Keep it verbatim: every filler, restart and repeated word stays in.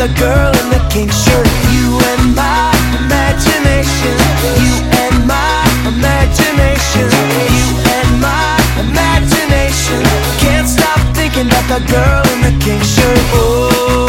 the girl in the pink shirt. You and my imagination, you and my imagination, you and my imagination. Can't stop thinking about the girl in the pink shirt. Oh,